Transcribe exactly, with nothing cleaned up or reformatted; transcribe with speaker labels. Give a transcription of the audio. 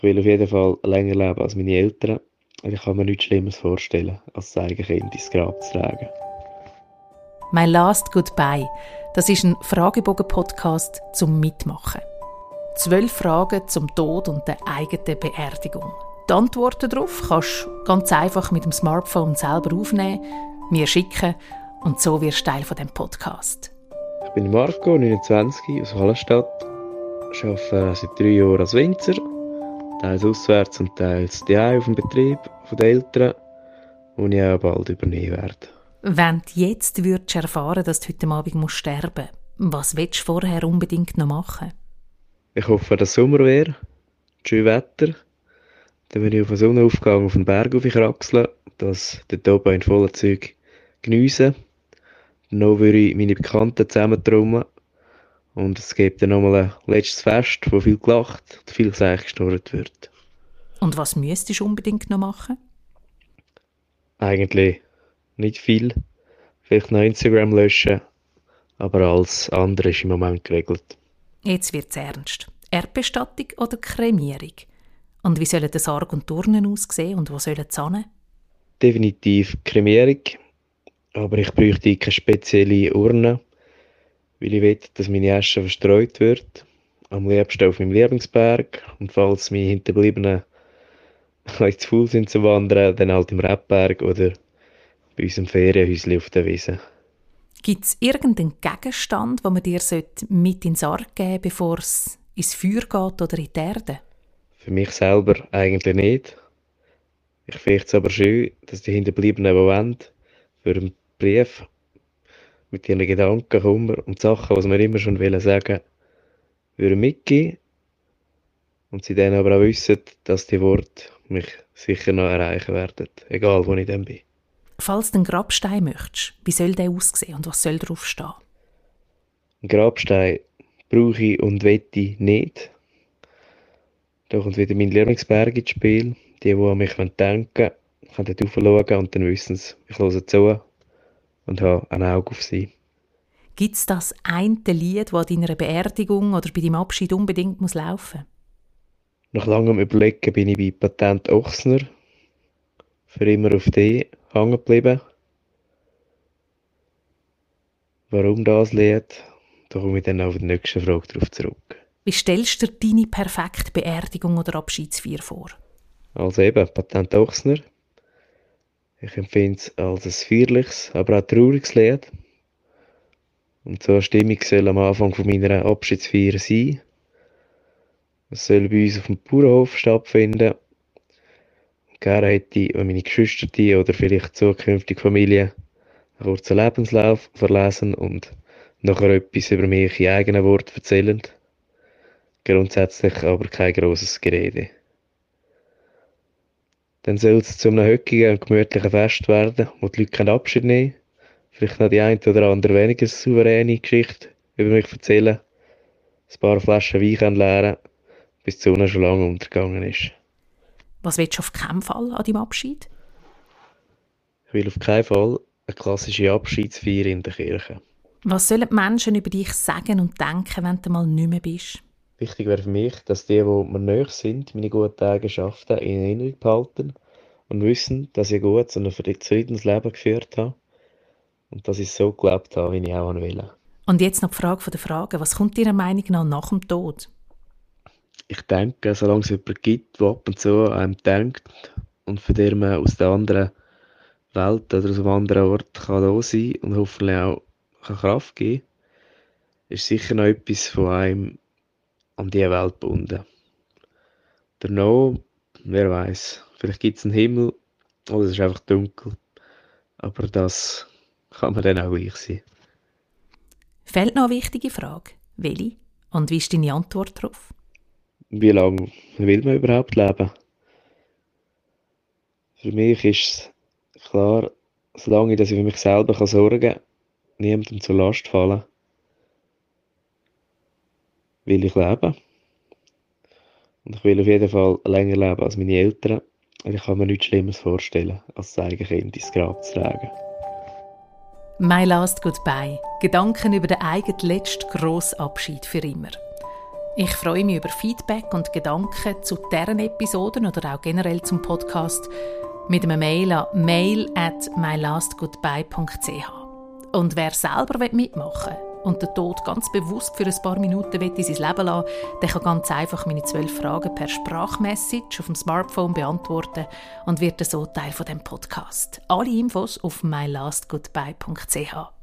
Speaker 1: Ich will auf jeden Fall länger leben als meine Eltern. Und ich kann mir nichts Schlimmeres vorstellen, als das eigene Kind ins Grab zu tragen.
Speaker 2: «My Last Goodbye», das ist ein Fragebogen-Podcast zum Mitmachen. Zwölf Fragen zum Tod und der eigenen Beerdigung. Die Antworten darauf kannst du ganz einfach mit dem Smartphone selber aufnehmen, mir schicken und so wirst du Teil von dem Podcast.
Speaker 1: Ich bin Marco, neunundzwanzig, aus Hallenstadt. Ich arbeite seit drei Jahren als Winzer, teils auswärts und teils daheim auf dem Betrieb der Eltern, den ich auch bald übernehmen werde.
Speaker 2: Wenn du jetzt würdest erfahren, dass du heute Abend sterben musst, was willst du vorher unbedingt noch machen?
Speaker 1: Ich hoffe, dass Sommer wäre, schön Wetter. Dann würde ich auf den Sonnenaufgang auf den Berg kraxeln, das dort oben in vollen Zügen geniessen. Dann würde ich meine Bekannten zusammentrommeln. Und es gibt dann nochmal ein letztes Fest, wo viel gelacht und viel Seich geschnurrt wird.
Speaker 2: Und was müsstest du unbedingt noch machen?
Speaker 1: Eigentlich nicht viel. Vielleicht noch Instagram löschen. Aber alles andere ist im Moment geregelt.
Speaker 2: Jetzt wird es ernst. Erdbestattung oder Kremierung? Und wie sollen die Sarg und Turnen aussehen und wo sollen sie hin?
Speaker 1: Definitiv Kremierung. Aber ich bräuchte keine spezielle Urne, weil ich will, dass meine Asche verstreut wird. Am liebsten auf meinem Lieblingsberg. Und falls meine Hinterbliebenen zu faul sind zu wandern, dann halt im Rebberg oder bei unserem Ferienhäuschen auf der Wiese.
Speaker 2: Gibt es irgendeinen Gegenstand, den man dir mit in den Sarg geben sollte, bevor es ins Feuer geht oder in die Erde?
Speaker 1: Für mich selber eigentlich nicht. Ich finde es aber schön, dass die Hinterbliebenen, die wollen, für einen Brief mit ihren Gedanken, Kummer und Sachen, die wir immer schon sagen wollen, würden mitgeben. Und sie dann aber auch wissen, dass die Worte mich sicher noch erreichen werden, egal wo ich dann bin.
Speaker 2: Falls du einen Grabstein möchtest, wie soll der aussehen und was soll drauf stehen?
Speaker 1: Einen Grabstein brauche ich und wette ich nicht. Da kommt wieder mein Lieblingsberg ins Spiel. Die, die an mich denken können, können dort raufschauen und dann wissen sie, ich höre zu und habe ein Auge auf sie.
Speaker 2: Gibt es das eine Lied, das an deiner Beerdigung oder bei deinem Abschied unbedingt muss laufen?
Speaker 1: Nach langem Überlegen bin ich bei Patent Ochsner für immer auf die hängen geblieben. Warum das Lied? Da komme ich dann auf die nächste Frage darauf zurück.
Speaker 2: Wie stellst du dir deine perfekte Beerdigung oder Abschiedsfeier vor?
Speaker 1: Also eben, Patent Ochsner. Ich empfinde es als ein feierliches, aber auch trauriges Lied. Und so eine Stimmung soll am Anfang von meiner Abschiedsfeier sein. Es soll bei uns auf dem Bauernhof stattfinden. Gerne hätte ich, wenn meine Geschwister oder vielleicht zukünftige Familie einen kurzen Lebenslauf verlesen und nachher etwas über mich in eigenen Worten erzählen. Grundsätzlich aber kein grosses Gerede. Dann soll es zu einem hockigen und gemütlichen Fest werden, wo die Leute keinen Abschied nehmen, vielleicht noch die eine oder andere weniger souveräne Geschichte über mich erzählen, ein paar Flaschen Wein leeren, bis die Sonne schon lange untergegangen ist.
Speaker 2: Was willst du auf keinen Fall an deinem Abschied?
Speaker 1: Ich will auf keinen Fall eine klassische Abschiedsfeier in der Kirche.
Speaker 2: Was sollen die Menschen über dich sagen und denken, wenn du mal nicht mehr bist?
Speaker 1: Wichtig wäre für mich, dass die, die mir nahe sind, meine guten Eigenschaften in Erinnerung behalten und wissen, dass ich ein gutes und ein zufriedenes Leben geführt habe und dass ich so gelebt habe, wie ich auch will.
Speaker 2: Und jetzt noch die Frage der Fragen. Was kommt deiner Meinung nach nach dem Tod?
Speaker 1: Ich denke, solange es jemanden gibt, der ab und zu an einem denkt und von dem man aus der anderen Welt oder aus einem anderen Ort kann da sein und hoffentlich auch kann Kraft geben kann, ist sicher noch etwas von einem an diese Welt gebunden. Danach, wer weiß, vielleicht gibt es einen Himmel oder es ist einfach dunkel. Aber das kann man dann auch gleich sein.
Speaker 2: Fehlt noch eine wichtige Frage. Welche? Und wie ist deine Antwort darauf?
Speaker 1: Wie lange will man überhaupt leben? Für mich ist es klar, solange ich für mich selber kann sorgen kann, niemandem zur Last fallen, will ich leben. Und ich will auf jeden Fall länger leben als meine Eltern. Und ich kann mir nichts Schlimmeres vorstellen, als das eigene Kind ins Grab zu tragen.
Speaker 2: «My Last Goodbye» – Gedanken über den eigenen letzten grossen Abschied für immer. Ich freue mich über Feedback und Gedanken zu deren Episoden oder auch generell zum Podcast mit einem Mail an mail at my last goodbye dot c h. Und wer selber mitmachen will und den Tod ganz bewusst für ein paar Minuten in sein Leben lassen will, der kann ganz einfach meine zwölf Fragen per Sprachmessage auf dem Smartphone beantworten und wird so Teil von dem Podcast. Alle Infos auf my last goodbye dot c h.